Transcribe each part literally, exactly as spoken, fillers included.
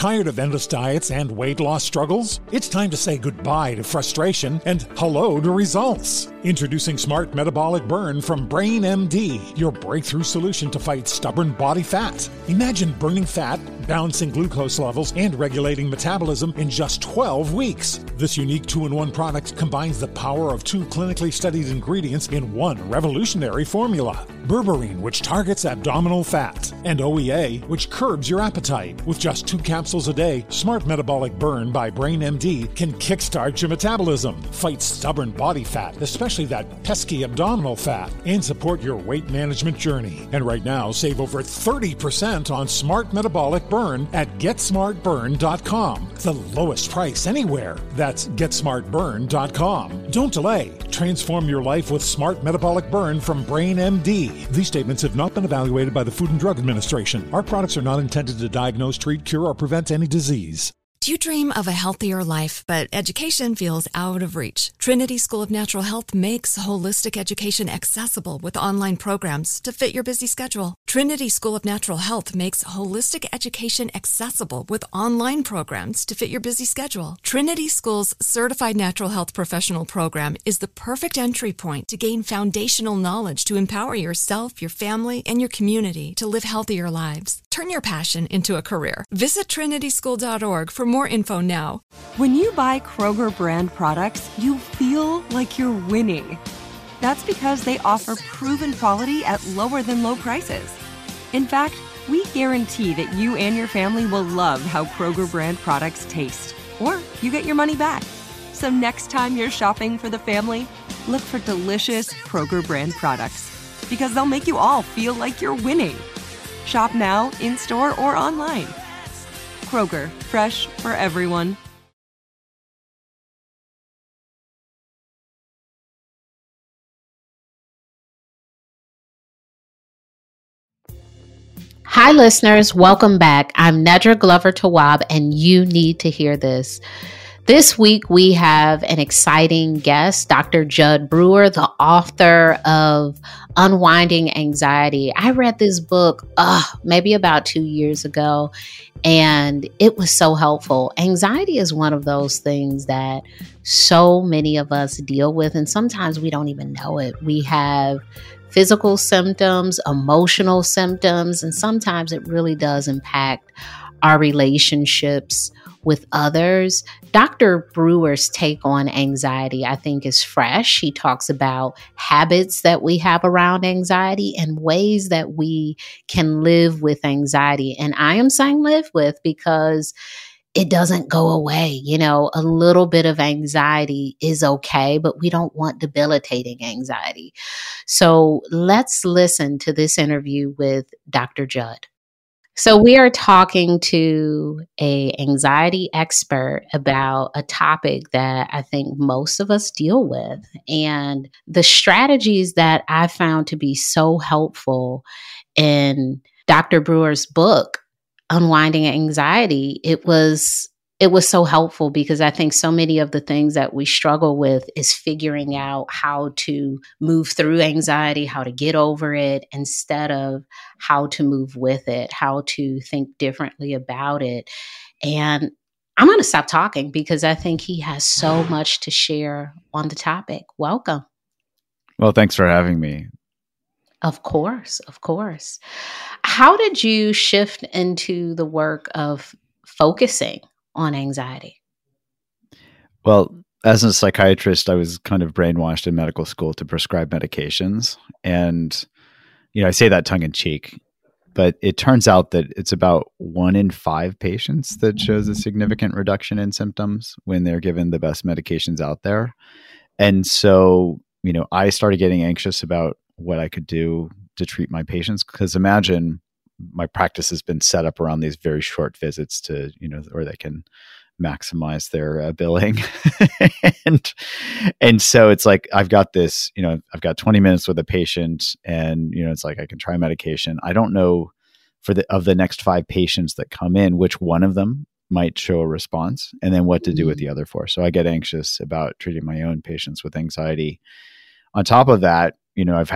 Tired of endless diets and weight loss struggles? It's time to say goodbye to frustration and hello to results. Introducing Smart Metabolic Burn from Brain M D, your breakthrough solution to fight stubborn body fat. Imagine burning fat, balancing glucose levels, and regulating metabolism in just twelve weeks. This unique two-in-one product combines the power of two clinically studied ingredients in one revolutionary formula. Berberine, which targets abdominal fat, and O E A, which curbs your appetite. With just two capsules a day, Smart Metabolic Burn by Brain M D can kickstart your metabolism, fight stubborn body fat, especially that pesky abdominal fat, and support your weight management journey. And right now, save over thirty percent on Smart Metabolic Burn at get smart burn dot com. The lowest price anywhere. That's get smart burn dot com. Don't delay. Transform your life with Smart Metabolic Burn from Brain M D. These statements have not been evaluated by the Food and Drug Administration. Our products are not intended to diagnose, treat, cure, or prevent any disease. Do you dream of a healthier life, but education feels out of reach? Trinity School of Natural Health makes holistic education accessible with online programs to fit your busy schedule. Trinity School of Natural Health makes holistic education accessible with online programs to fit your busy schedule. Trinity School's Certified Natural Health Professional Program is the perfect entry point to gain foundational knowledge to empower yourself, your family, and your community to live healthier lives. Turn your passion into a career. Visit trinity school dot org for more info now. When you buy Kroger brand products, you feel like you're winning. That's because they offer proven quality at lower than low prices. In fact, we guarantee that you and your family will love how Kroger brand products taste, or you get your money back. So next time you're shopping for the family, look for delicious Kroger brand products, because they'll make you all feel like you're winning. Shop now, in-store, or online. Kroger, fresh for everyone. Hi, listeners. Welcome back. I'm Nedra Glover Tawwab, and you need to hear this. This week, we have an exciting guest, Doctor Judd Brewer, the author of Unwinding Anxiety. I read this book uh, maybe about two years ago, and it was so helpful. Anxiety is one of those things that so many of us deal with, and sometimes we don't even know it. We have physical symptoms, emotional symptoms, and sometimes it really does impact our relationships with others. Doctor Brewer's take on anxiety, I think, is fresh. He talks about habits that we have around anxiety and ways that we can live with anxiety. And I am saying live with because it doesn't go away. You know, a little bit of anxiety is okay, but we don't want debilitating anxiety. So let's listen to this interview with Doctor Judd. So we are talking to a anxiety expert about a topic that I think most of us deal with. And the strategies that I found to be so helpful in Doctor Brewer's book, Unwinding Anxiety, it was it was so helpful because I think so many of the things that we struggle with is figuring out how to move through anxiety, how to get over it, instead of how to move with it, how to think differently about it. And I'm going to stop talking because I think he has so much to share on the topic. Welcome. Well, thanks for having me. Of course, of course. How did you shift into the work of focusing on anxiety? Well, as a psychiatrist, I was kind of brainwashed in medical school to prescribe medications. And, you know, I say that tongue in cheek, but it turns out that it's about one in five patients that shows a significant reduction in symptoms when they're given the best medications out there. And so, you know, I started getting anxious about what I could do to treat my patients, because imagine my practice has been set up around these very short visits to, you know, or they can maximize their uh, billing. and, and so it's like, I've got this, you know, I've got twenty minutes with a patient and, you know, it's like, I can try medication. I don't know for the, of the next five patients that come in, which one of them might show a response and then what to do with the other four. So I get anxious about treating my own patients with anxiety. On top of that, you know, I've had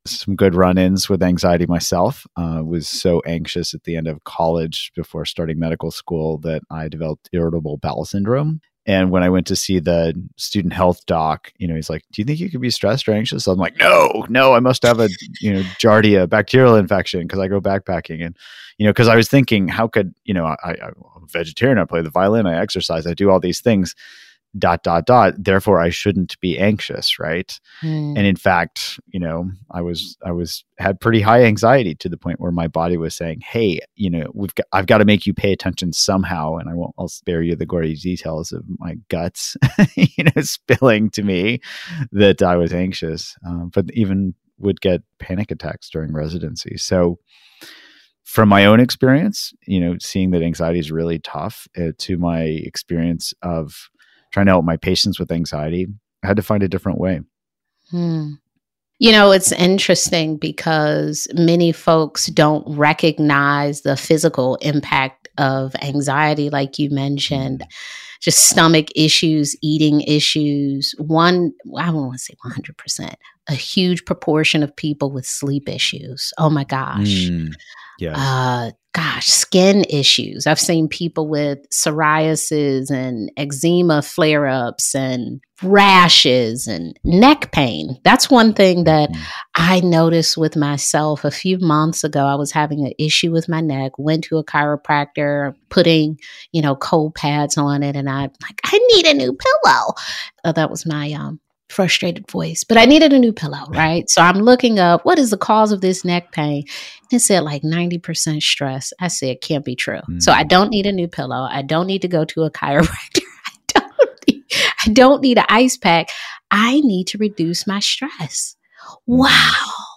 some good run-ins with anxiety myself. I uh, was so anxious at the end of college before starting medical school that I developed irritable bowel syndrome. And when I went to see the student health doc, you know, he's like, "Do you think you could be stressed or anxious?" So I'm like, "No, no, I must have a, you know, Giardia bacterial infection because I go backpacking." And, you know, because I was thinking, how could, you know, I, I, I'm a vegetarian, I play the violin, I exercise, I do all these things, dot, dot, dot. Therefore, I shouldn't be anxious, right? Mm. And in fact, you know, I was, I was, had pretty high anxiety to the point where my body was saying, "Hey, you know, we've got, I've got to make you pay attention somehow." And I won't, I'll spare you the gory details of my guts, you know, spilling to me that I was anxious, um, but even would get panic attacks during residency. So from my own experience, you know, seeing that anxiety is really tough, uh, to my experience of trying to help my patients with anxiety, I had to find a different way. Hmm. You know, it's interesting because many folks don't recognize the physical impact of anxiety, like you mentioned, just stomach issues, eating issues. One, I don't want to say one hundred percent, a huge proportion of people with sleep issues. Oh my gosh. Mm. Yes. Uh, gosh, skin issues. I've seen people with psoriasis and eczema flare-ups and rashes and neck pain. That's one thing that mm. I noticed with myself a few months ago. I was having an issue with my neck, went to a chiropractor, putting, you know, cold pads on it. And I'm like, I need a new pillow. Uh, that was my, um, frustrated voice, but I needed a new pillow, right? So I'm looking up, what is the cause of this neck pain? It said like ninety percent stress. I said, it can't be true. Mm. So I don't need a new pillow. I don't need to go to a chiropractor. I don't need, I don't need an ice pack. I need to reduce my stress. Wow.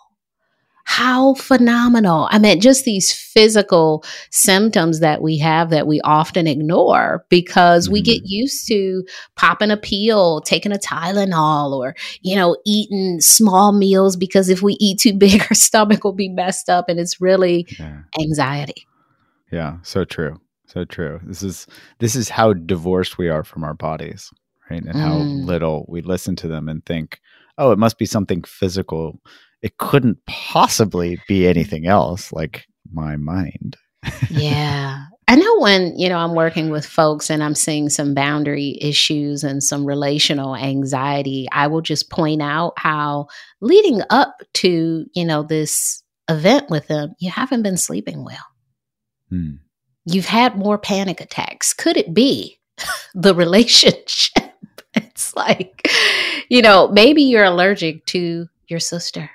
How phenomenal. I mean, just these physical symptoms that we have that we often ignore because mm-hmm. we get used to popping a pill, taking a Tylenol, or, you know, eating small meals because if we eat too big, our stomach will be messed up. And it's really yeah. anxiety. Yeah, so true. So true. This is, this is how divorced we are from our bodies, right? And mm. how little we listen to them and think, oh, it must be something physical. It couldn't possibly be anything else, like my mind. Yeah. I know when, you know, I'm working with folks and I'm seeing some boundary issues and some relational anxiety, I will just point out how leading up to, you know, this event with them, you haven't been sleeping well. Hmm. You've had more panic attacks. Could it be the relationship? It's like, you know, maybe you're allergic to your sister.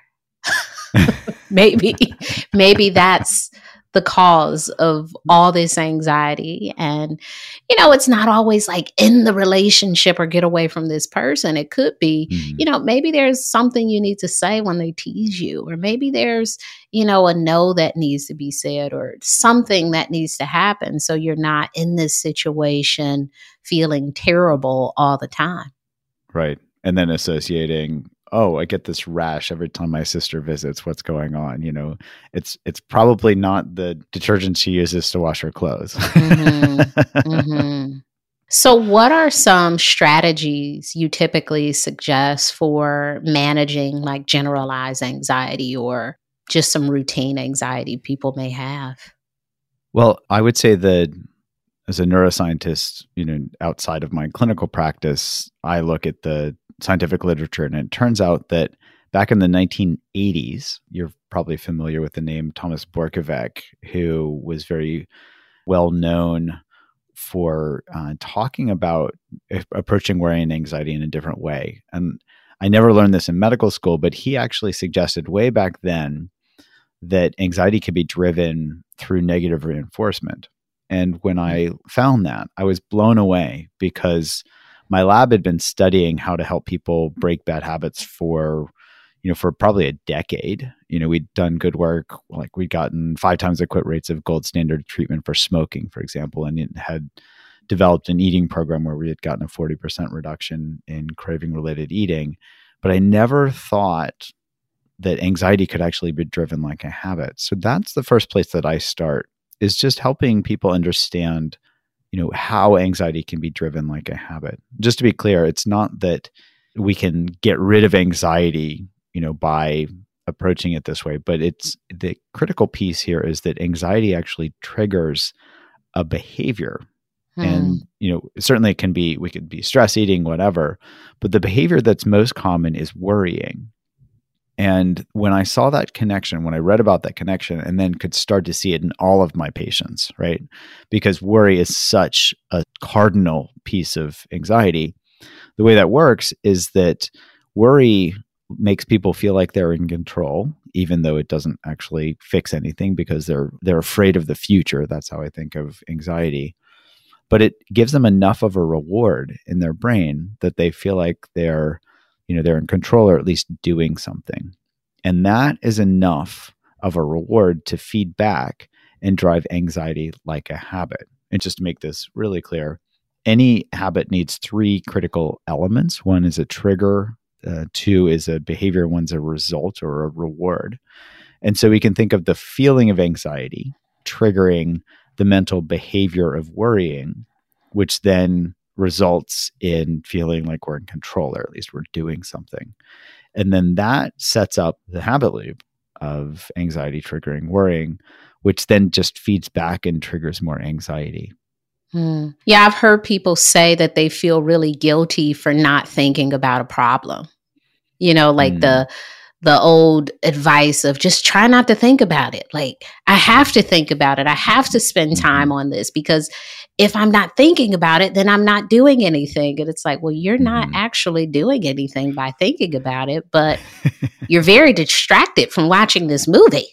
maybe, maybe that's the cause of all this anxiety. And, you know, it's not always like in the relationship or get away from this person. It could be, mm-hmm. you know, maybe there's something you need to say when they tease you, or maybe there's, you know, a no that needs to be said or something that needs to happen. So you're not in this situation feeling terrible all the time. Right. And then associating, oh, I get this rash every time my sister visits. What's going on? You know, it's it's probably not the detergent she uses to wash her clothes. mm-hmm. Mm-hmm. So what are some strategies you typically suggest for managing like generalized anxiety or just some routine anxiety people may have? Well, I would say that as a neuroscientist, you know, outside of my clinical practice, I look at the scientific literature, and it turns out that back in the nineteen eighties, you're probably familiar with the name Thomas Borkovec, who was very well known for uh, talking about approaching worry and anxiety in a different way. And I never learned this in medical school, but he actually suggested way back then that anxiety could be driven through negative reinforcement. And when I found that, I was blown away because my lab had been studying how to help people break bad habits for, you know, for probably a decade. You know, we'd done good work, like we'd gotten five times the quit rates of gold standard treatment for smoking, for example, and it had developed an eating program where we had gotten a forty percent reduction in craving-related eating. But I never thought that anxiety could actually be driven like a habit. So that's the first place that I start, is just helping people understand, you know, how anxiety can be driven like a habit. Just to be clear, it's not that we can get rid of anxiety, you know, by approaching it this way, but it's the critical piece here is that anxiety actually triggers a behavior. Hmm. And, you know, certainly it can be, we could be stress eating, whatever, but the behavior that's most common is worrying. And when I saw that connection, when I read about that connection and then could start to see it in all of my patients, right? Because worry is such a cardinal piece of anxiety. The way that works is that worry makes people feel like they're in control, even though it doesn't actually fix anything because they're they're afraid of the future. That's how I think of anxiety. But it gives them enough of a reward in their brain that they feel like they're, you know, they're in control or at least doing something. And that is enough of a reward to feed back and drive anxiety like a habit. And just to make this really clear, any habit needs three critical elements. One is a trigger, uh, two is a behavior, one's a result or a reward. And so we can think of the feeling of anxiety triggering the mental behavior of worrying, which then results in feeling like we're in control, or at least we're doing something. And then that sets up the habit loop of anxiety triggering worrying, which then just feeds back and triggers more anxiety. Hmm. Yeah, I've heard people say that they feel really guilty for not thinking about a problem. You know, like mm. the the old advice of just try not to think about it. Like, I have to think about it. I have to spend time on this because if I'm not thinking about it, then I'm not doing anything. And it's like, well, you're not mm. actually doing anything by thinking about it, but you're very distracted from watching this movie.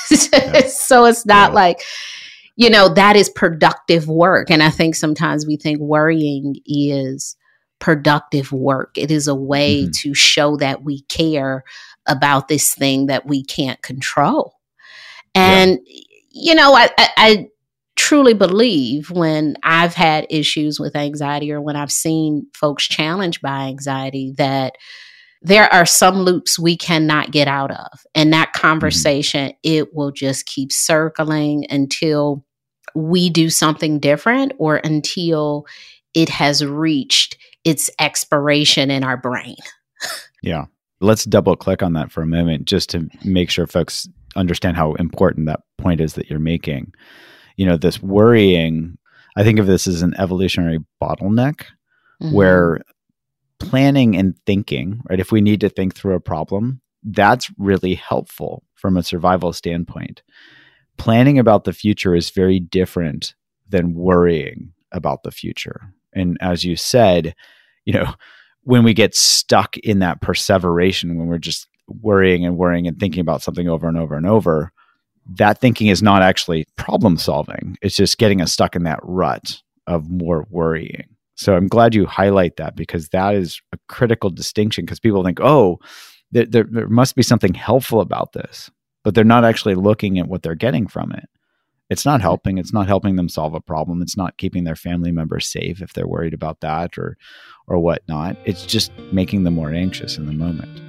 So it's not yeah. like, you know, that is productive work. And I think sometimes we think worrying is productive work. It is a way mm-hmm. to show that we care about this thing that we can't control. And, yeah. you know, I, I, I truly believe when I've had issues with anxiety or when I've seen folks challenged by anxiety that there are some loops we cannot get out of. And that conversation, mm-hmm. it will just keep circling until we do something different or until it has reached its expiration in our brain. Yeah. Let's double click on that for a moment just to make sure folks understand how important that point is that you're making. You know, this worrying, I think of this as an evolutionary bottleneck mm-hmm. where planning and thinking, right? If we need to think through a problem, that's really helpful from a survival standpoint. Planning about the future is very different than worrying about the future. And as you said, you know, when we get stuck in that perseveration, when we're just worrying and worrying and thinking about something over and over and over, that thinking is not actually problem solving. It's just getting us stuck in that rut of more worrying. So I'm glad you highlight that because that is a critical distinction because people think, oh, there, there, there must be something helpful about this, but they're not actually looking at what they're getting from it. It's not helping. It's not helping them solve a problem. It's not keeping their family members safe if they're worried about that or or whatnot. It's just making them more anxious in the moment.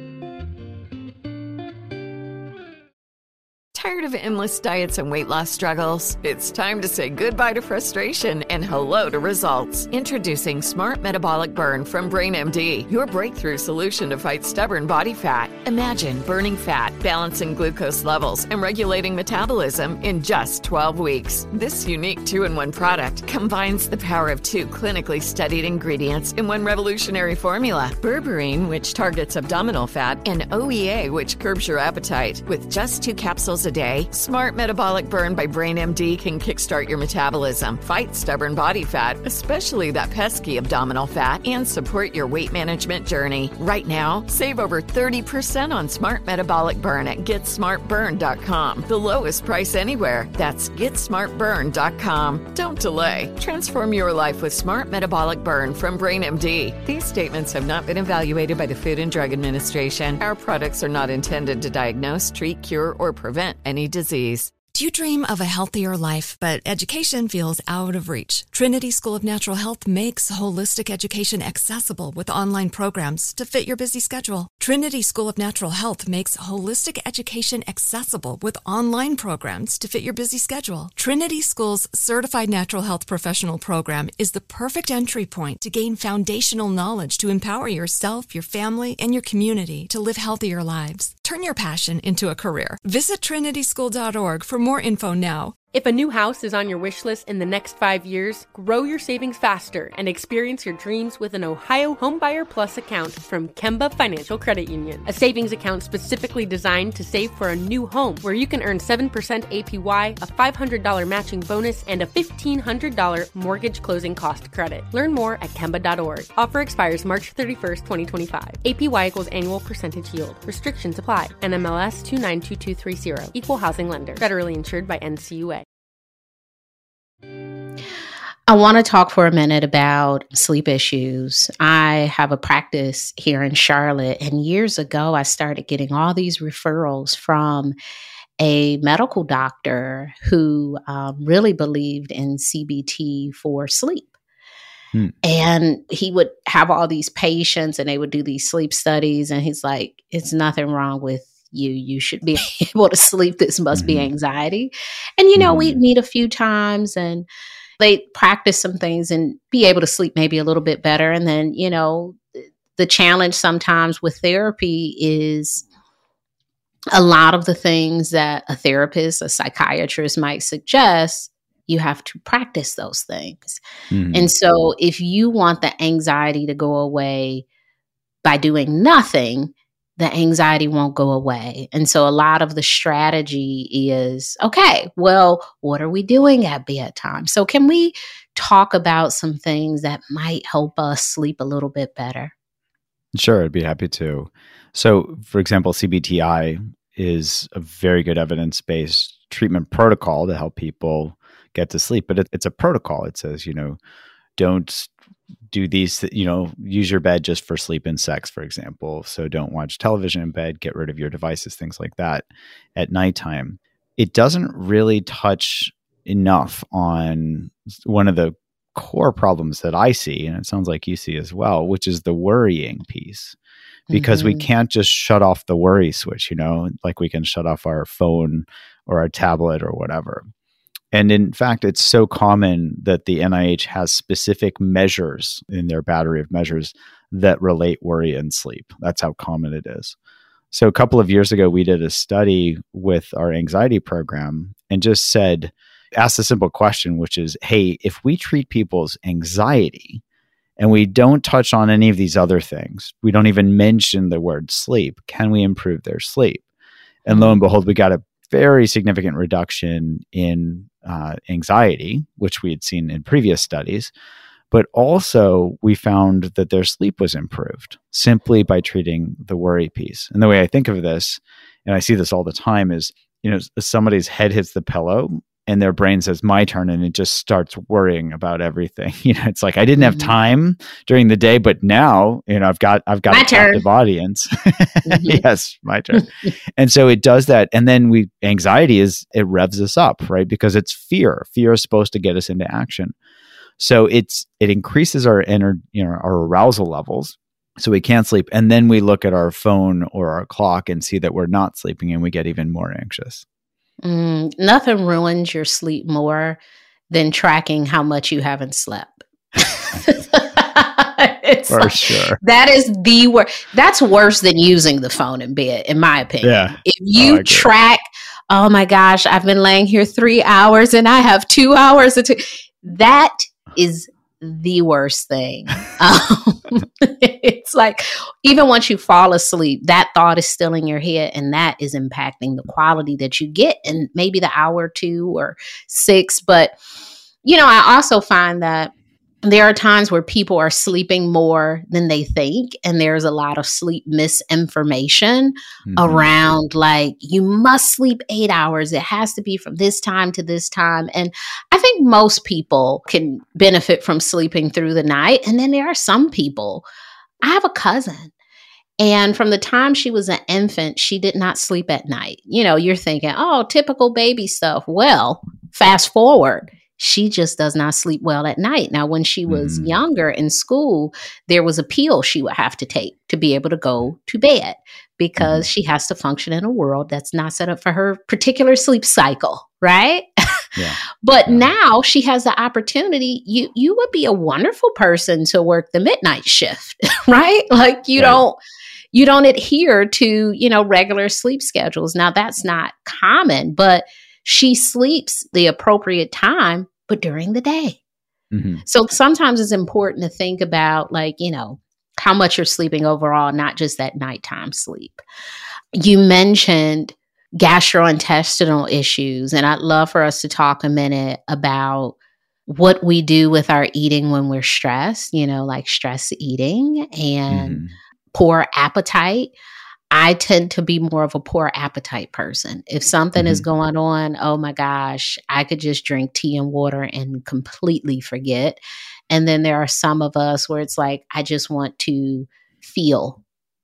Tired of endless diets and weight loss struggles? It's time to say goodbye to frustration and hello to results. Introducing Smart Metabolic Burn from BrainMD, your breakthrough solution to fight stubborn body fat. Imagine burning fat, balancing glucose levels, and regulating metabolism in just twelve weeks. This unique two-in-one product combines the power of two clinically studied ingredients in one revolutionary formula. Berberine, which targets abdominal fat, and O E A, which curbs your appetite. With just two capsules a day, Smart Metabolic Burn by BrainMD can kickstart your metabolism, fight stubborn body fat, especially that pesky abdominal fat, and support your weight management journey. Right now, save over thirty percent on Smart Metabolic Burn at get smart burn dot com. The lowest price anywhere. That's get smart burn dot com. Don't delay. Transform your life with Smart Metabolic Burn from BrainMD. These statements have not been evaluated by the Food and Drug Administration. Our products are not intended to diagnose, treat, cure, or prevent any disease. Do you dream of a healthier life, but education feels out of reach? Trinity School of Natural Health makes holistic education accessible with online programs to fit your busy schedule. Trinity School of Natural Health makes holistic education accessible with online programs to fit your busy schedule. Trinity School's Certified Natural Health Professional Program is the perfect entry point to gain foundational knowledge to empower yourself, your family, and your community to live healthier lives. Turn your passion into a career. Visit trinity school dot org for more info now. If a new house is on your wish list in the next five years, grow your savings faster and experience your dreams with an Ohio Homebuyer Plus account from Kemba Financial Credit Union. A savings account specifically designed to save for a new home, where you can earn seven percent A P Y, a five hundred dollars matching bonus, and a fifteen hundred dollars mortgage closing cost credit. Learn more at kemba dot org. Offer expires March thirty-first, twenty twenty-five. A P Y equals annual percentage yield. Restrictions apply. N M L S two nine two two three zero. Equal housing lender. Federally insured by N C U A. I want to talk for a minute about sleep issues. I have a practice here in Charlotte, and years ago, I started getting all these referrals from a medical doctor who um, really believed in C B T for sleep. Hmm. And he would have all these patients, and they would do these sleep studies, and he's like, it's nothing wrong with you. You should be able to sleep. This must mm-hmm. be anxiety. And, you know, mm-hmm. we'd meet a few times, and they practice some things and be able to sleep maybe a little bit better. And then, you know, the challenge sometimes with therapy is a lot of the things that a therapist, a psychiatrist might suggest, you have to practice those things. Mm-hmm. And so if you want the anxiety to go away by doing nothing, the anxiety won't go away. And so a lot of the strategy is, okay, well, what are we doing at bedtime? So can we talk about some things that might help us sleep a little bit better? Sure, I'd be happy to. So, for example, C B T I is a very good evidence-based treatment protocol to help people get to sleep. But it, it's a protocol. It says, you know, don't do these, you know, use your bed just for sleep and sex, for example. So don't watch television in bed, get rid of your devices, things like that at nighttime. It doesn't really touch enough on one of the core problems that I see, and it sounds like you see as well, which is the worrying piece. Because mm-hmm. we can't just shut off the worry switch, you know, like we can shut off our phone or our tablet or whatever. And in fact, it's so common that the N I H has specific measures in their battery of measures that relate worry and sleep. That's how common it is. So a couple of years ago, we did a study with our anxiety program and just said, asked a simple question, which is, hey, if we treat people's anxiety and we don't touch on any of these other things, we don't even mention the word sleep, can we improve their sleep? And lo and behold, we got a very significant reduction in uh, anxiety, which we had seen in previous studies. But also we found that their sleep was improved simply by treating the worry piece. And the way I think of this, and I see this all the time, is, you know, somebody's head hits the pillow and their brain says, my turn, and it just starts worrying about everything. You know, it's like, I didn't have time during the day, but now, you know, I've got, I've got my a captive turn. audience. Mm-hmm. Yes, my turn. And so it does that. And then we, anxiety is, it revs us up, right? Because it's fear. Fear is supposed to get us into action. So it's, it increases our inner, you know, our arousal levels. So we can't sleep. And then we look at our phone or our clock and see that we're not sleeping, and we get even more anxious. Mm, nothing ruins your sleep more than tracking how much you haven't slept. It's For like, sure. That is the worst. That's worse than using the phone in bed, in my opinion. Yeah. If you oh, track, oh my gosh, I've been laying here three hours and I have two hours. To, that is the worst thing. Um, it's like, even once you fall asleep, that thought is still in your head, and that is impacting the quality that you get in maybe the hour or two or six. But, you know, I also find that there are times where people are sleeping more than they think, and there's a lot of sleep misinformation mm-hmm. around, like, you must sleep eight hours. It has to be from this time to this time. And I think most people can benefit from sleeping through the night. And then there are some people. I have a cousin, and from the time she was an infant, she did not sleep at night. You know, you're thinking, oh, typical baby stuff. Well, fast forward. She just does not sleep well at night. Now, when she was mm. younger in school, there was a pill she would have to take to be able to go to bed, because mm. she has to function in a world that's not set up for her particular sleep cycle, right? Yeah. But yeah. now she has the opportunity. You you would be a wonderful person to work the midnight shift, right? Like you right. don't you don't adhere to, you know, regular sleep schedules. Now that's not common, but she sleeps the appropriate time, but during the day. Mm-hmm. So sometimes it's important to think about, like, you know, how much you're sleeping overall, not just that nighttime sleep. You mentioned gastrointestinal issues, and I'd love for us to talk a minute about what we do with our eating when we're stressed, you know, like stress eating and mm-hmm. poor appetite. I tend to be more of a poor appetite person. If something mm-hmm. is going on, oh my gosh, I could just drink tea and water and completely forget. And then there are some of us where it's like, I just want to feel.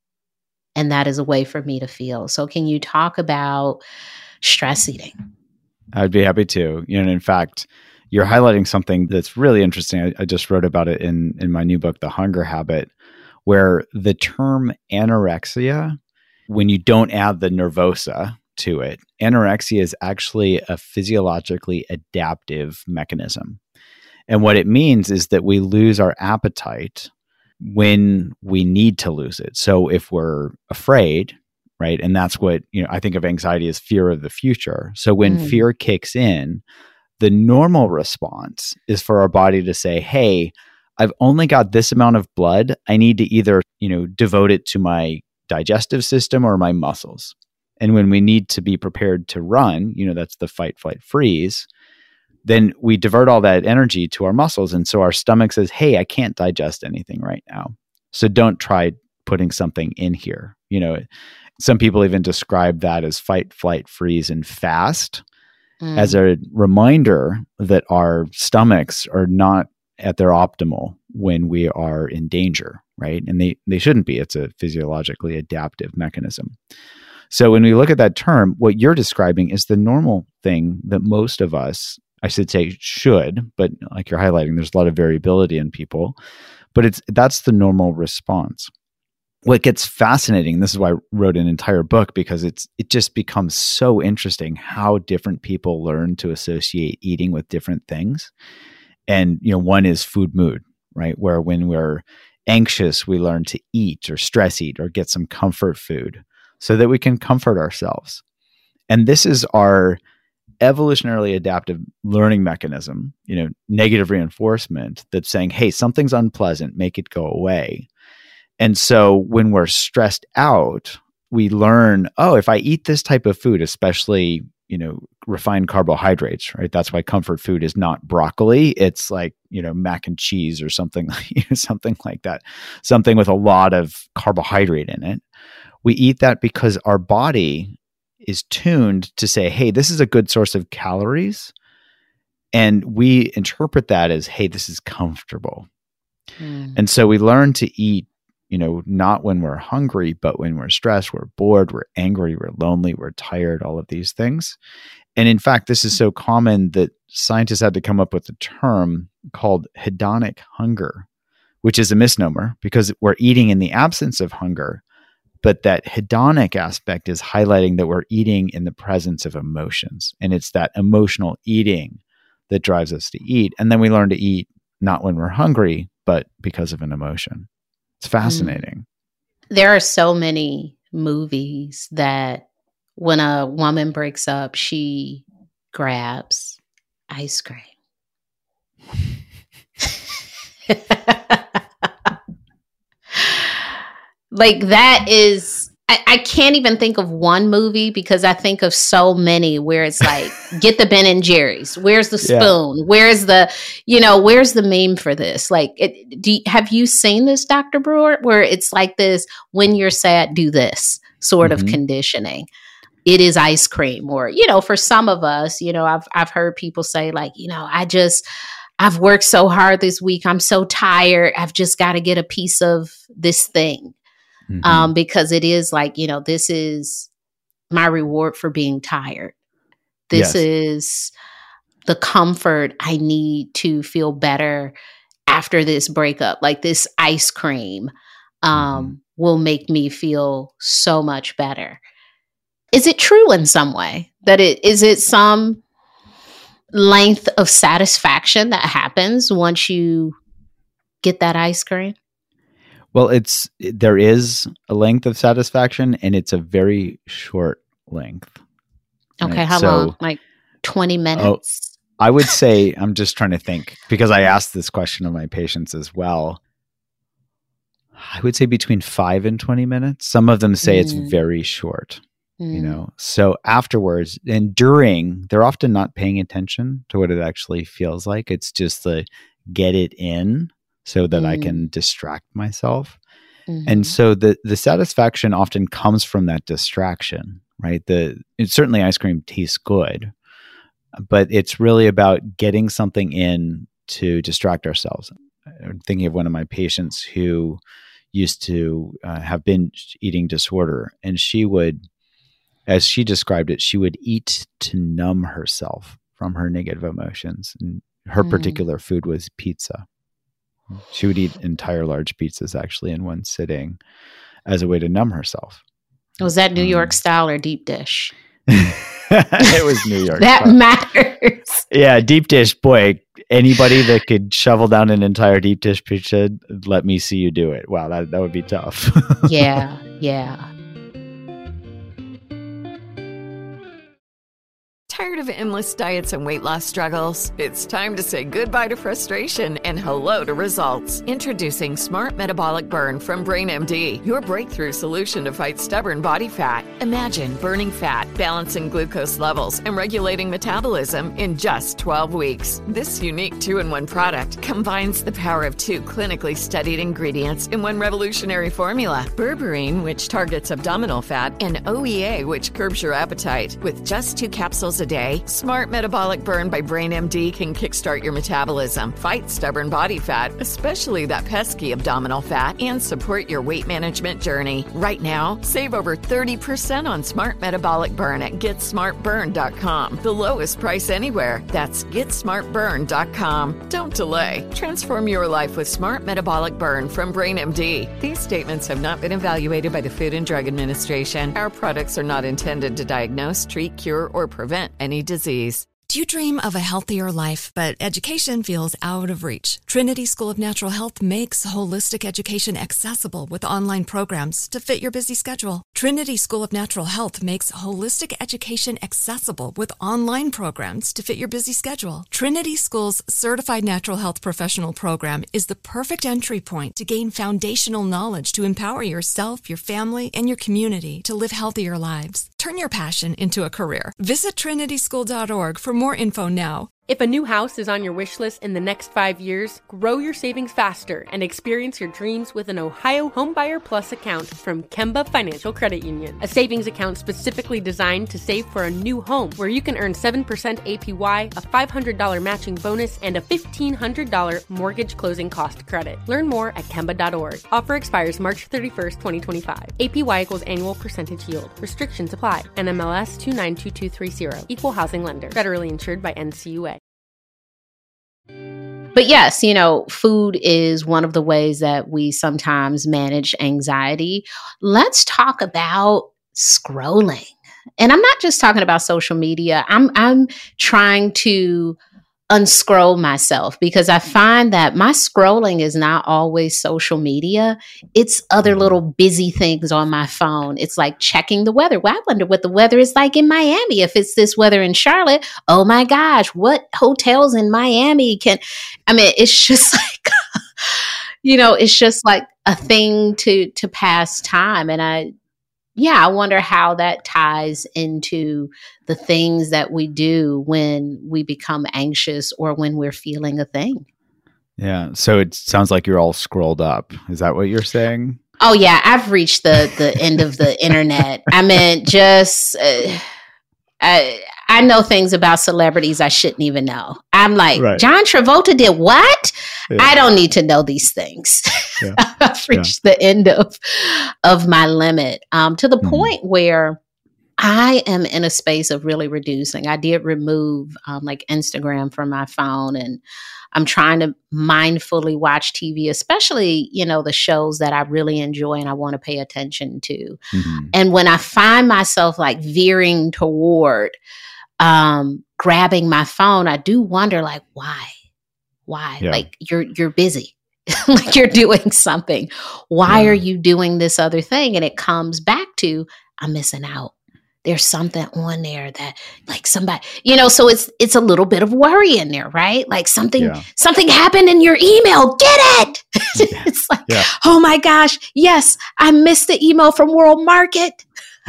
And that is a way for me to feel. So can you talk about stress eating? I'd be happy to. You know, in fact, you're highlighting something that's really interesting. I, I just wrote about it in, in my new book, The Hunger Habit, where the term anorexia, when you don't add the nervosa to it, anorexia is actually a physiologically adaptive mechanism. And what it means is that we lose our appetite when we need to lose it. So if we're afraid, right? And that's what, you know, I think of anxiety as fear of the future. So when mm. fear kicks in, the normal response is for our body to say, hey, I've only got this amount of blood. I need to either, you know, devote it to my digestive system or my muscles. And when we need to be prepared to run, you know, that's the fight, flight, freeze, then we divert all that energy to our muscles. And so our stomach says, hey, I can't digest anything right now. So don't try putting something in here. You know, some people even describe that as fight, flight, freeze, and fast mm. as a reminder that our stomachs are not at their optimal when we are in danger, right? And they, they shouldn't be. It's a physiologically adaptive mechanism. So when we look at that term, what you're describing is the normal thing that most of us, I should say should, but like you're highlighting, there's a lot of variability in people, but it's that's the normal response. What gets fascinating, this is why I wrote an entire book, because it's it just becomes so interesting how different people learn to associate eating with different things. And, you know, one is food mood, right? Where when we're anxious, we learn to eat or stress eat or get some comfort food so that we can comfort ourselves. And this is our evolutionarily adaptive learning mechanism, you know, negative reinforcement that's saying, hey, something's unpleasant, make it go away. And so when we're stressed out, we learn, oh, if I eat this type of food, especially, you know, refined carbohydrates, right? That's why comfort food is not broccoli. It's like, you know, mac and cheese or something, something like that, something with a lot of carbohydrate in it. We eat that because our body is tuned to say, hey, this is a good source of calories. And we interpret that as, hey, this is comfortable. Mm. And so we learn to eat, you know, not when we're hungry, but when we're stressed, we're bored, we're angry, we're lonely, we're tired, all of these things. And in fact, this is so common that scientists had to come up with a term called hedonic hunger, which is a misnomer because we're eating in the absence of hunger. But that hedonic aspect is highlighting that we're eating in the presence of emotions. And it's that emotional eating that drives us to eat. And then we learn to eat not when we're hungry, but because of an emotion. It's fascinating. There are so many movies that when a woman breaks up, she grabs ice cream. Like that is, I, I can't even think of one movie because I think of so many where it's like, get the Ben and Jerry's. Where's the spoon? Yeah. Where's the, you know, where's the meme for this? Like, it, do you, have you seen this, Doctor Brewer, where it's like this, when you're sad, do this sort mm-hmm. of conditioning. It is ice cream. Or, you know, for some of us, you know, I've I've heard people say like, you know, I just, I've worked so hard this week. I'm so tired. I've just got to get a piece of this thing. Mm-hmm. Um, because it is like, you know, this is my reward for being tired. This yes. is the comfort I need to feel better after this breakup. Like this ice cream um, mm-hmm. will make me feel so much better. Is it true in some way that it, is it some length of satisfaction that happens once you get that ice cream? Well, it's there is a length of satisfaction, and it's a very short length. Okay, right? how so, long? Like twenty minutes? Oh, I would say, I'm just trying to think, because I asked this question of my patients as well. I would say between five and twenty minutes. Some of them say mm. it's very short, mm. you know. So afterwards and during, they're often not paying attention to what it actually feels like. It's just the get it in so that mm. I can distract myself. Mm-hmm. And so the the satisfaction often comes from that distraction, right? The it, certainly ice cream tastes good, but it's really about getting something in to distract ourselves. I'm thinking of one of my patients who used to uh, have binge eating disorder, and she would, as she described it, she would eat to numb herself from her negative emotions. And her mm. particular food was pizza. She would eat entire large pizzas actually in one sitting as a way to numb herself. Was that New York um, style or deep dish? It was New York that style. matters. Yeah, deep dish. Boy, anybody that could shovel down an entire deep dish pizza, let me see you do it. Wow, that, that would be tough. yeah, yeah. Tired of endless diets and weight loss struggles? It's time to say goodbye to frustration and hello to results. Introducing Smart Metabolic Burn from BrainMD, your breakthrough solution to fight stubborn body fat. Imagine burning fat, balancing glucose levels, and regulating metabolism in just twelve weeks. This unique two-in-one product combines the power of two clinically studied ingredients in one revolutionary formula. Berberine, which targets abdominal fat, and O E A, which curbs your appetite. With just two capsules a day, Smart Metabolic Burn by BrainMD can kickstart your metabolism, fight stubborn body fat, especially that pesky abdominal fat, and support your weight management journey. Right now, save over thirty percent on Smart Metabolic Burn at get smart burn dot com. The lowest price anywhere. That's get smart burn dot com. Don't delay. Transform your life with Smart Metabolic Burn from BrainMD. These statements have not been evaluated by the Food and Drug Administration. Our products are not intended to diagnose, treat, cure, or prevent any disease. Do you dream of a healthier life, but education feels out of reach? Trinity School of Natural Health makes holistic education accessible with online programs to fit your busy schedule. Trinity School of Natural Health makes holistic education accessible with online programs to fit your busy schedule. Trinity School's Certified Natural Health Professional Program is the perfect entry point to gain foundational knowledge to empower yourself, your family, and your community to live healthier lives. Turn your passion into a career. Visit trinity school dot org for more info now. If a new house is on your wish list in the next five years, grow your savings faster and experience your dreams with an Ohio Homebuyer Plus account from Kemba Financial Credit Union. A savings account specifically designed to save for a new home where you can earn seven percent A P Y, a five hundred dollars matching bonus, and a fifteen hundred dollars mortgage closing cost credit. Learn more at kemba dot org. Offer expires March thirty-first, twenty twenty-five. A P Y equals annual percentage yield. Restrictions apply. N M L S two nine two two three zero. Equal housing lender. Federally insured by N C U A. But yes, you know, food is one of the ways that we sometimes manage anxiety. Let's talk about scrolling. And I'm not just talking about social media. I'm I'm trying to unscroll myself because I find that my scrolling is not always social media. It's other little busy things on my phone. It's like checking the weather. Well, I wonder what the weather is like in Miami. If it's this weather in Charlotte, oh my gosh, what hotels in Miami can, I mean, it's just like, you know, it's just like a thing to, to pass time. And I, yeah, I wonder how that ties into the things that we do when we become anxious or when we're feeling a thing. Yeah. So it sounds like you're all scrolled up. Is that what you're saying? Oh, yeah. I've reached the, the end of the internet. I mean, just, uh, I, I know things about celebrities I shouldn't even know. I'm like, right. John Travolta did what? Yeah. I don't need to know these things. Yeah. I've reached yeah. the end of of my limit um, to the mm-hmm. point where I am in a space of really reducing. I did remove um, like Instagram from my phone, and I'm trying to mindfully watch T V, especially, you know, the shows that I really enjoy and I want to pay attention to. Mm-hmm. And when I find myself like veering toward um, grabbing my phone, I do wonder like, why? Why? Yeah. Like you're you're busy. like you're doing something. Why Yeah. are you doing this other thing? And it comes back to, I'm missing out. There's something on there that like somebody, you know, so it's it's a little bit of worry in there, right? Like something Yeah. something happened in your email. Get it. It's like, Yeah. oh my gosh, yes, I missed the email from World Market.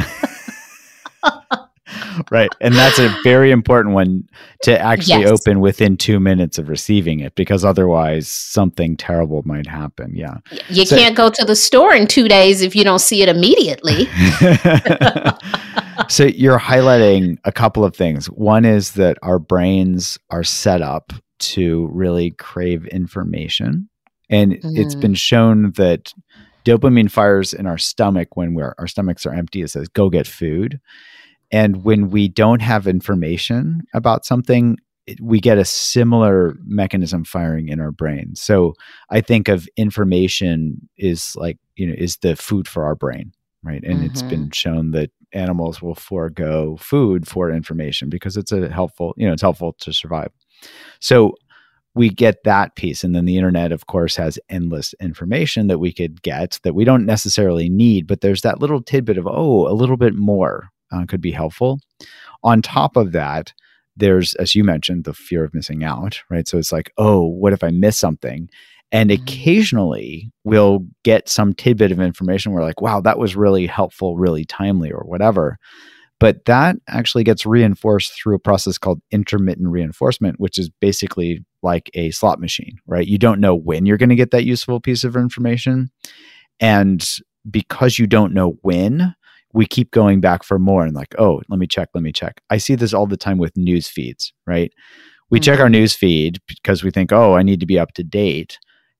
Right. And that's a very important one to actually Yes. open within two minutes of receiving it, because otherwise something terrible might happen. Yeah. You So- can't go to the store in two days if you don't see it immediately. So you're highlighting a couple of things. One is that our brains are set up to really crave information. And it's Mhm. been shown that dopamine fires in our stomach when we're, our stomachs are empty. It says, go get food. And when we don't have information about something, it, we get a similar mechanism firing in our brain. So I think of information is like, you know, is the food for our brain, right? And it's Mhm. been shown that animals will forego food for information because it's a helpful, you know, it's helpful to survive. So we get that piece. And then the internet, of course, has endless information that we could get that we don't necessarily need, but there's that little tidbit of, oh, a little bit more uh, could be helpful. On top of that, there's, as you mentioned, the fear of missing out, right? So it's like, oh, what if I miss something? And Mhm. occasionally we'll get some tidbit of information. We're like, wow, that was really helpful, really timely, or whatever. But that actually gets reinforced through a process called intermittent reinforcement, which is basically like a slot machine, right? You don't know when you're going to get that useful piece of information. And because you don't know when, we keep going back for more and like, oh, let me check, let me check. I see this all the time with news feeds, right? We check our news feed because we think, oh, I need to be up to date.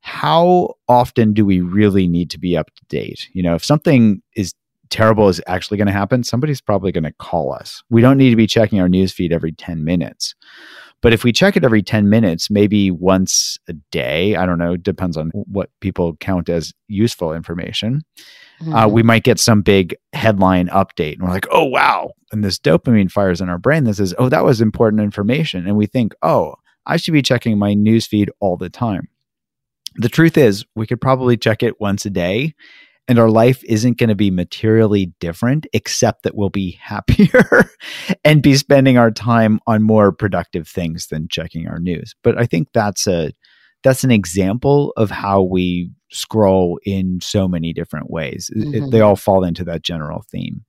How often do we really need to be up to date? You know, if something is terrible is actually going to happen, somebody's probably going to call us. We don't need to be checking our news feed every ten minutes. But if we check it every ten minutes, maybe once a day, I don't know, depends on what people count as useful information, uh, we might get some big headline update. And we're like, oh, wow. And this dopamine fires in our brain that says, oh, that was important information. And we think, oh, I should be checking my news feed all the time. The truth is, we could probably check it once a day, and our life isn't going to be materially different, except that we'll be happier and be spending our time on more productive things than checking our news. But I think that's a that's an example of how we scroll in so many different ways. Mm-hmm. It, they all fall into that general theme.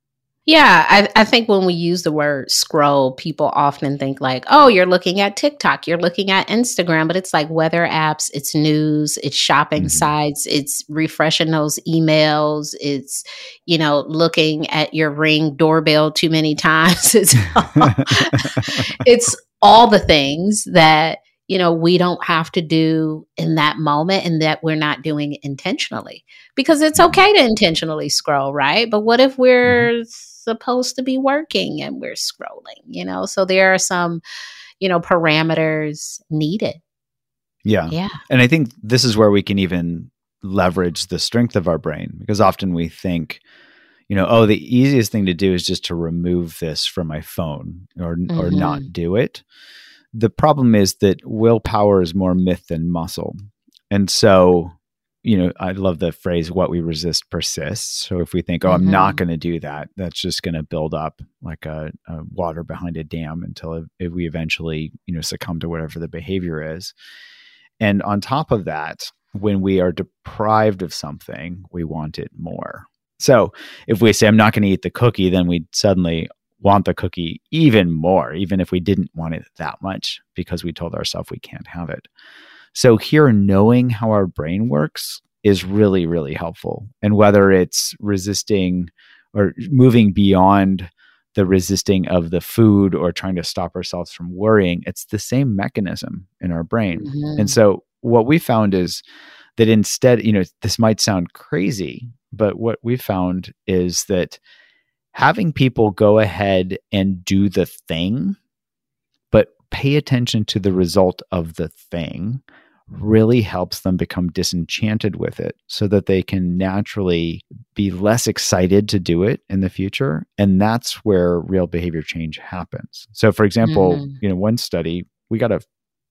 Yeah, I, I think when we use the word scroll, people often think like, oh, you're looking at TikTok, you're looking at Instagram, but it's like weather apps, it's news, it's shopping mm-hmm. sites, it's refreshing those emails, it's, you know, looking at your Ring doorbell too many times. It's all, it's all the things that, you know, we don't have to do in that moment and that we're not doing intentionally, because it's okay to intentionally scroll, right? But what if we're mm-hmm. supposed to be working and we're scrolling, you know? So there are some, you know, parameters needed. Yeah. Yeah. And I think this is where we can even leverage the strength of our brain, because often we think, you know, oh, the easiest thing to do is just to remove this from my phone or mm-hmm. or not do it. The problem is that willpower is more myth than muscle. And so, you know, I love the phrase, what we resist persists. So if we think, oh, mm-hmm. I'm not going to do that, that's just going to build up like a, a water behind a dam until it, it, we eventually, you know, succumb to whatever the behavior is. And on top of that, when we are deprived of something, we want it more. So if we say, I'm not going to eat the cookie, then we suddenly want the cookie even more, even if we didn't want it that much because we told ourselves we can't have it. So here, knowing how our brain works is really, really helpful. And whether it's resisting or moving beyond the resisting of the food or trying to stop ourselves from worrying, it's the same mechanism in our brain. Mm-hmm. And so what we found is that instead, you know, this might sound crazy, but what we found is that having people go ahead and do the thing, but pay attention to the result of the thing, really helps them become disenchanted with it so that they can naturally be less excited to do it in the future. And that's where real behavior change happens. So for example, mm. you know, one study, we got a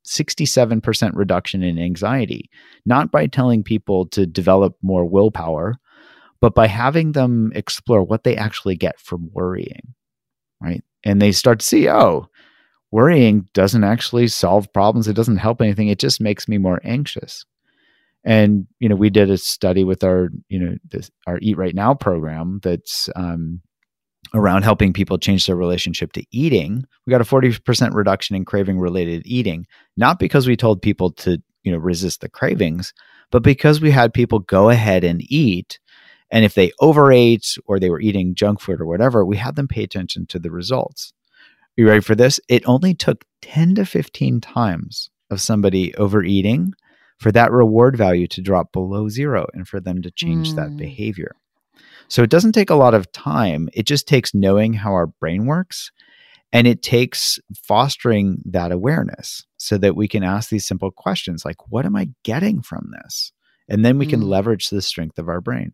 sixty-seven percent reduction in anxiety, not by telling people to develop more willpower, but by having them explore what they actually get from worrying, right? And they start to see, oh, worrying doesn't actually solve problems. It doesn't help anything. It just makes me more anxious. And, you know, we did a study with our, you know, this, our Eat Right Now program that's um, around helping people change their relationship to eating. We got a forty percent reduction in craving related eating, not because we told people to, you know, resist the cravings, but because we had people go ahead and eat. And if they overate or they were eating junk food or whatever, we had them pay attention to the results. Are you ready for this? It only took ten to fifteen times of somebody overeating for that reward value to drop below zero and for them to change mm. that behavior. So it doesn't take a lot of time. It just takes knowing how our brain works, and it takes fostering that awareness so that we can ask these simple questions like, what am I getting from this? And then we mm. can leverage the strength of our brain.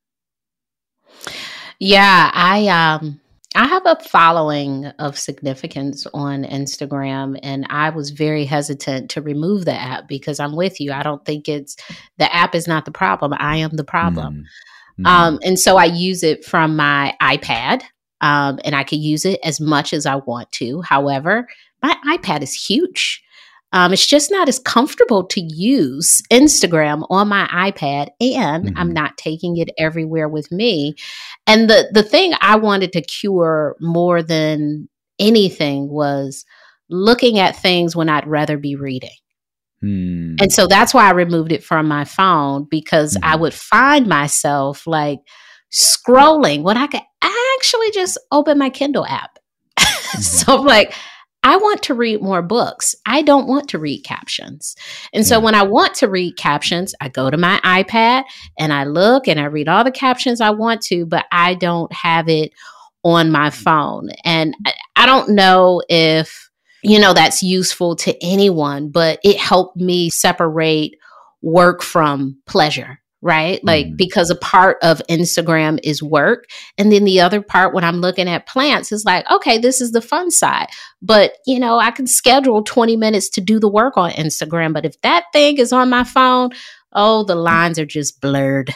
Yeah, I um I have a following of significance on Instagram, and I was very hesitant to remove the app because I'm with you. I don't think it's, the app is not the problem. I am the problem. Mm-hmm. Um, and so I use it from my iPad, um, and I can use it as much as I want to. However, my iPad is huge. Um, it's just not as comfortable to use Instagram on my iPad, and mm-hmm. I'm not taking it everywhere with me. And the, the thing I wanted to cure more than anything was looking at things when I'd rather be reading. Mm. And so that's why I removed it from my phone, because mm-hmm. I would find myself like scrolling when I could actually just open my Kindle app. Mm-hmm. So I'm like, I want to read more books. I don't want to read captions. And so yeah. when I want to read captions, I go to my iPad and I look and I read all the captions I want to, but I don't have it on my phone. And I, I don't know if, you know, that's useful to anyone, but it helped me separate work from pleasure. Right? Like, mm. because a part of Instagram is work. And then the other part, when I'm looking at plants, is like, okay, this is the fun side. But, you know, I can schedule twenty minutes to do the work on Instagram. But if that thing is on my phone, oh, the lines are just blurred.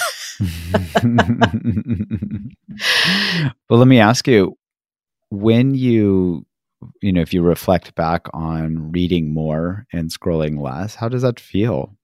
Well, let me ask you, when you, you know, if you reflect back on reading more and scrolling less, how does that feel?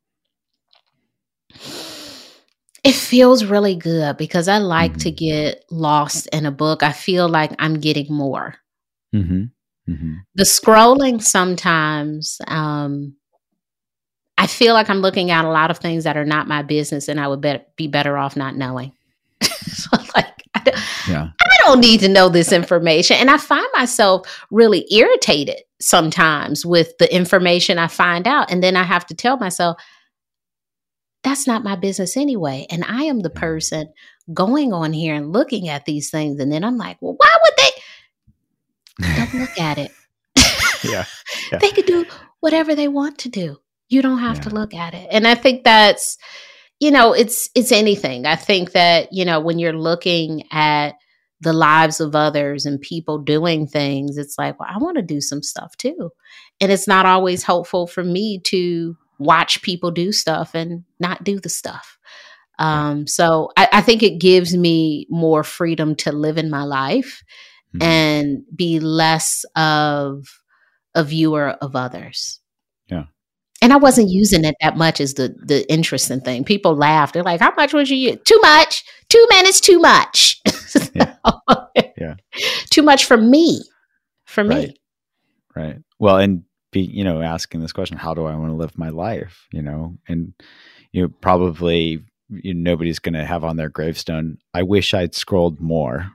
It feels really good because I like mm-hmm. to get lost in a book. I feel like I'm getting more. Mm-hmm. Mm-hmm. The scrolling sometimes, um, I feel like I'm looking at a lot of things that are not my business, and I would be, be better off not knowing. So like, I don't, yeah. I don't need to know this information. And I find myself really irritated sometimes with the information I find out. And then I have to tell myself, that's not my business anyway. And I am the person going on here and looking at these things. And then I'm like, well, why would they? Don't look at it. Yeah. yeah. They could do whatever they want to do. You don't have yeah. to look at it. And I think that's, you know, it's, it's anything. I think that, you know, when you're looking at the lives of others and people doing things, it's like, well, I want to do some stuff too. And it's not always helpful for me to watch people do stuff and not do the stuff. Um, so I, I think it gives me more freedom to live in my life mm-hmm. and be less of a viewer of others. Yeah. And I wasn't using it that much as the the interesting thing. People laughed. They're like, how much was you use? Too much. Two minutes, too much. Yeah. yeah. Too much for me. For right. me. Right. Well, and be, you know, asking this question, how do I want to live my life? You know, and, you know, probably you know, nobody's going to have on their gravestone, I wish I'd scrolled more.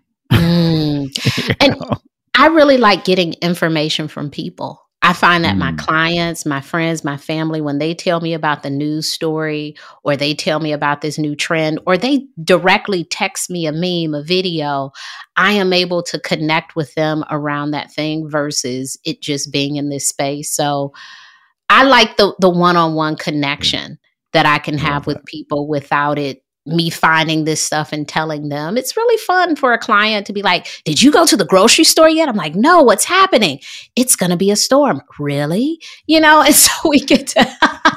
Mm. And know? I really like getting information from people. I find that mm. my clients, my friends, my family, when they tell me about the news story, or they tell me about this new trend, or they directly text me a meme, a video, I am able to connect with them around that thing versus it just being in this space. So I like the the one-on-one connection yeah. that I can have with people without it me finding this stuff and telling them. It's really fun for a client to be like, did you go to the grocery store yet? I'm like, no, what's happening? It's going to be a storm. Really? You know, and so we get to,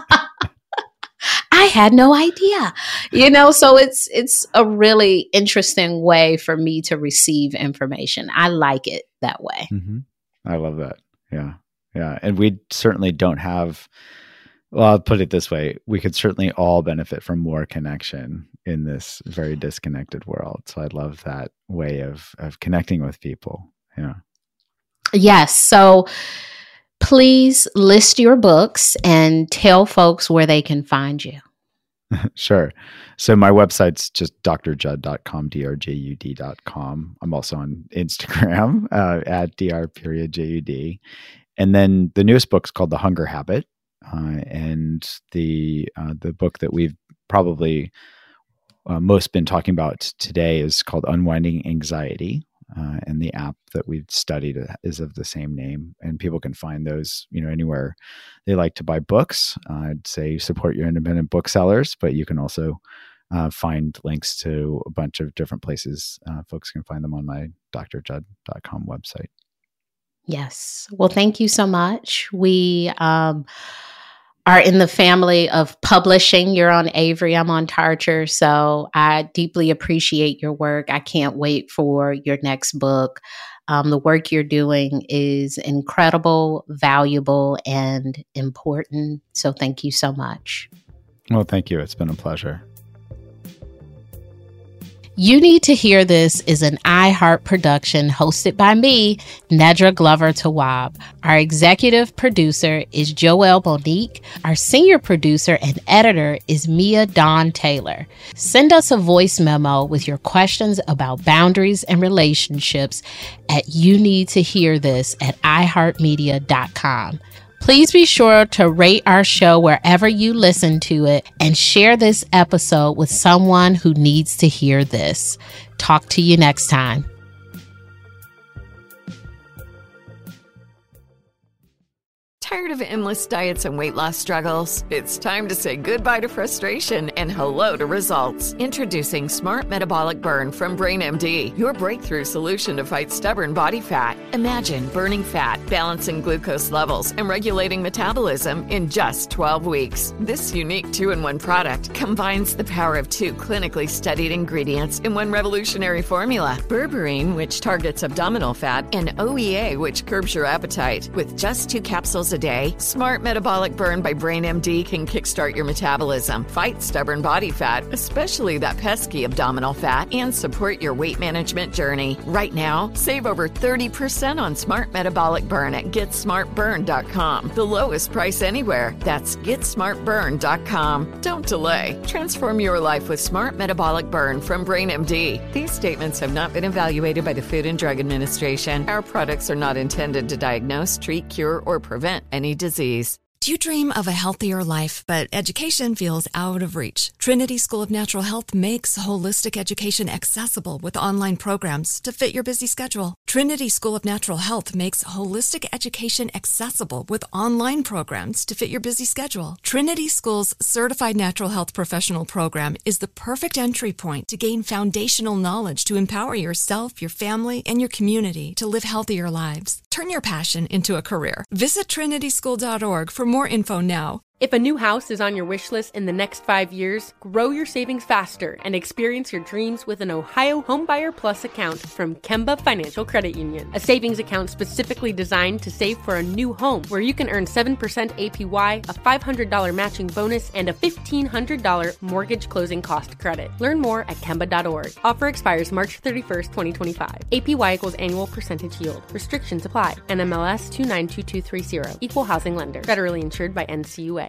I had no idea, you know, so it's, it's a really interesting way for me to receive information. I like it that way. Mm-hmm. I love that. Yeah. Yeah. And we certainly don't have, well, I'll put it this way. We could certainly all benefit from more connection in this very disconnected world. So I love that way of, of connecting with people. Yeah. Yes. So please list your books and tell folks where they can find you. Sure. So my website's just d r judd dot com, D R J U D dot com. I'm also on Instagram uh, at dr period J U D. And then the newest book's called The Hunger Habit. Uh, and the uh, the book that we've probably uh, most been talking about today is called Unwinding Anxiety. Uh, and the app that we've studied is of the same name. And people can find those, you know, anywhere they like to buy books. Uh, I'd say support your independent booksellers, but you can also uh, find links to a bunch of different places. Uh, folks can find them on my d r judd dot com website. Yes. Well, thank you so much. We um, are in the family of publishing. You're on Avery, I'm on Tarcher. So I deeply appreciate your work. I can't wait for your next book. Um, the work you're doing is incredible, valuable, and important. So thank you so much. Well, thank you. It's been a pleasure. You Need to Hear This is an iHeart production hosted by me, Nedra Glover Tawwab. Our executive producer is Joelle Monique. Our senior producer and editor is Mia Dawn Taylor. Send us a voice memo with your questions about boundaries and relationships at you need to hear this at i heart media dot com. Please be sure to rate our show wherever you listen to it and share this episode with someone who needs to hear this. Talk to you next time. Tired of endless diets and weight loss struggles? It's time to say goodbye to frustration and hello to results. Introducing Smart Metabolic Burn from BrainMD, your breakthrough solution to fight stubborn body fat. Imagine burning fat, balancing glucose levels, and regulating metabolism in just twelve weeks. This unique two-in-one product combines the power of two clinically studied ingredients in one revolutionary formula. Berberine, which targets abdominal fat, and O E A, which curbs your appetite. With just two capsules a day, Smart Metabolic Burn by BrainMD can kickstart your metabolism, fight stubborn body fat, especially that pesky abdominal fat, and support your weight management journey. Right now, save over thirty percent on Smart Metabolic Burn at get smart burn dot com. The lowest price anywhere. That's get smart burn dot com. Don't delay. Transform your life with Smart Metabolic Burn from BrainMD. These statements have not been evaluated by the Food and Drug Administration. Our products are not intended to diagnose, treat, cure, or prevent any disease. Do you dream of a healthier life, but education feels out of reach? Trinity School of Natural Health makes holistic education accessible with online programs to fit your busy schedule. Trinity School of Natural Health makes holistic education accessible with online programs to fit your busy schedule. Trinity School's Certified Natural Health Professional Program is the perfect entry point to gain foundational knowledge to empower yourself, your family, and your community to live healthier lives. Turn your passion into a career. Visit trinity school dot org for more info now. If a new house is on your wish list in the next five years, grow your savings faster and experience your dreams with an Ohio Homebuyer Plus account from Kemba Financial Credit Union. A savings account specifically designed to save for a new home where you can earn seven percent A P Y, a five hundred dollars matching bonus, and a fifteen hundred dollars mortgage closing cost credit. Learn more at kemba dot org. Offer expires March thirty-first, twenty twenty-five. A P Y equals annual percentage yield. Restrictions apply. N M L S two nine two two three zero. Equal housing lender. Federally insured by N C U A.